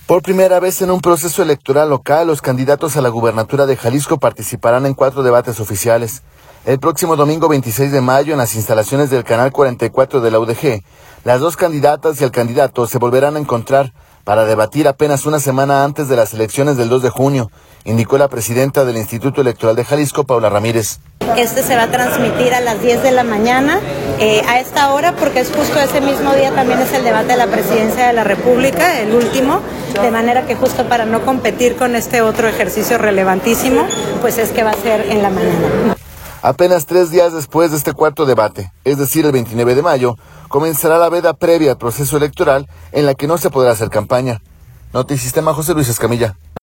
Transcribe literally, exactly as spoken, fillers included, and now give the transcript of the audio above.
Por primera vez en un proceso electoral local, los candidatos a la gubernatura de Jalisco participarán en cuatro debates oficiales. El próximo domingo veintiséis de mayo, en las instalaciones del Canal cuarenta y cuatro de la U D G, las dos candidatas y el candidato se volverán a encontrar para debatir apenas una semana antes de las elecciones del dos de junio, indicó la presidenta del Instituto Electoral de Jalisco, Paula Ramírez. Este se va a transmitir a las diez de la mañana, eh, a esta hora, porque es justo ese mismo día también es el debate de la presidencia de la República, el último, de manera que justo para no competir con este otro ejercicio relevantísimo, pues es que va a ser en la mañana. Apenas tres días después de este cuarto debate, es decir, el veintinueve de mayo, comenzará la veda previa al proceso electoral en la que no se podrá hacer campaña. Notisistema, José Luis Escamilla.